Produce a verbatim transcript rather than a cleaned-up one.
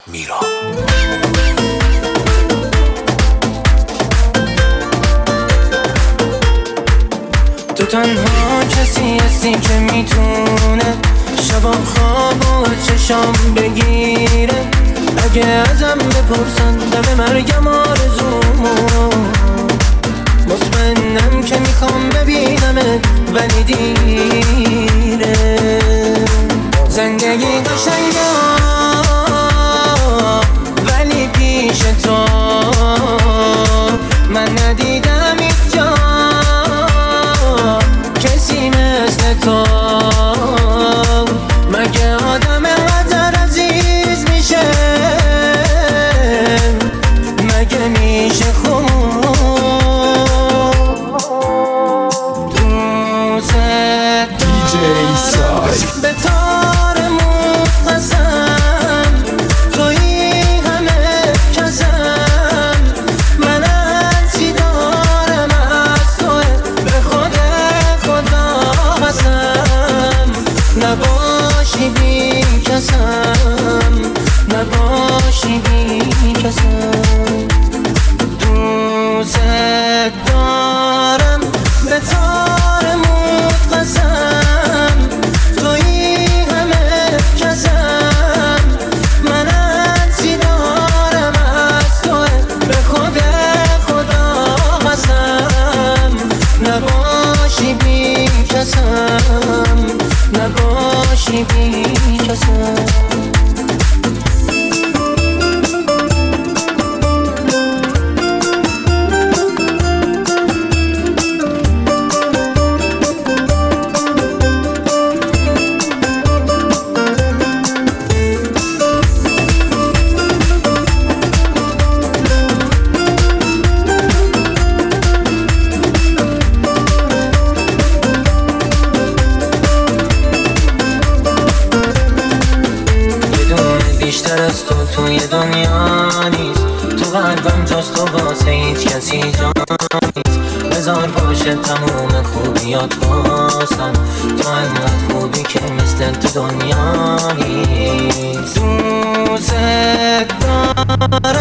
میرا. تو تنها کسی هستی که میتونه شبا خواب و چشام بگیره. اگه ازم بپرسن دم مرگم آرزومو، مطمئنم که میخوام ببینمت ولی دیره. زندگی قشنگه ولی پیش تو من ندیدم اینجا کسی مثل تو. مگه آدم قدر عزیز میشه؟ مگه میشه خوب دوست دارم به طور مختصم؟ توی همه کسم من هرچی دارم از توه، به خود خدا قسم نباشی بی کسم، نباشی بی کسم. دوست دارم به طور مختصم، توی همه کسم من هرچی دارم از توه، به خود خدا قسم نباشی بی کسم، نباشی بی کسم. بیشتر از تو توی دنیا نیست، تو قلبم جاست و واسه هیچ کسی جا نیست. بذار باشه تموم خوبیات واسم، تو انقدر خوبی که مثل تو دنیا نیست. دوست دارم